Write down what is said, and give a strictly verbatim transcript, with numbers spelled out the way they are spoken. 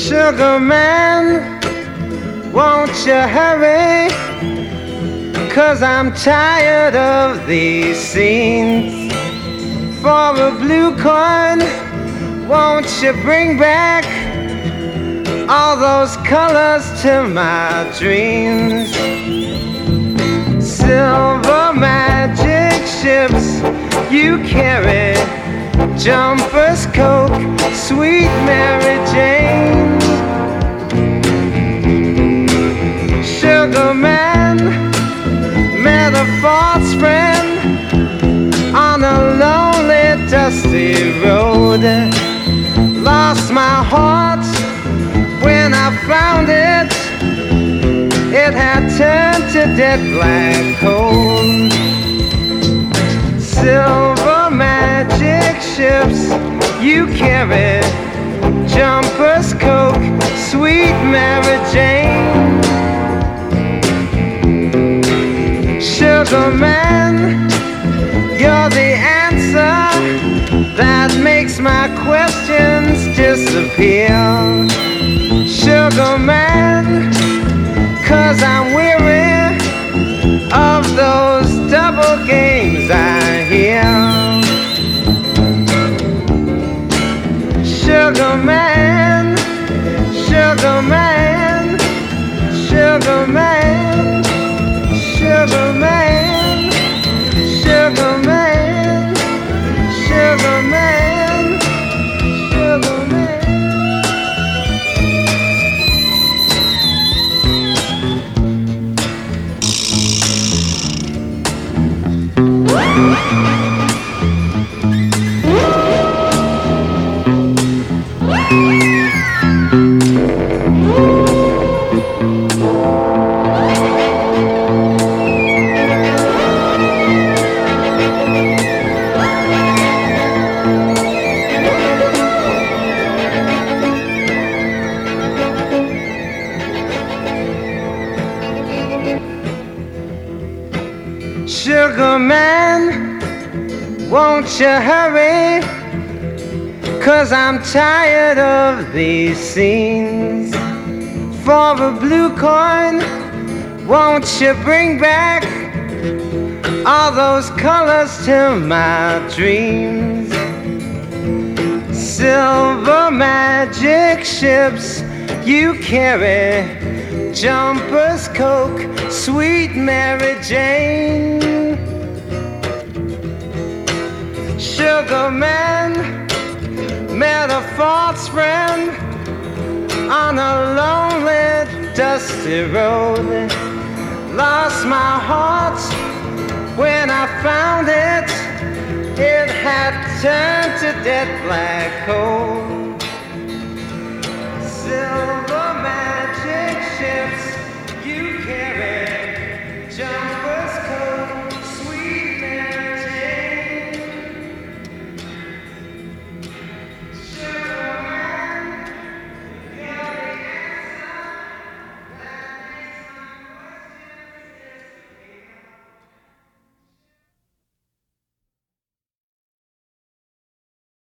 Sugar man, won't you hurry? 'Cause I'm tired of these scenes. For a blue coin, won't you bring back all those colors to my dreams? Silver magic ships you carry, jumpers, Coke, sweet Mary Jane. Sugar man, met a false friend on a lonely, dusty road. Lost my heart when I found it. It had turned to dead black coal. Silver magic ships you carry, jumpers, Coke, sweet Mary Jane. Sugar man, you're the answer that makes my questions disappear. Sugar man, 'cause I'm weary of those double games I hear. Sugar man, sugar man, sugar man, sugar man, sugar man, sugar man, sugar man. Sugar man, won't you hurry? 'Cause I'm tired of these scenes. For a blue coin, won't you bring back all those colors to my dreams? Silver magic ships you carry, jumpers, Coke, sweet Mary Jane. Sugar man, met a false friend on a lonely, dusty road. Lost my heart when I found it. It had turned to dead black coal. Silver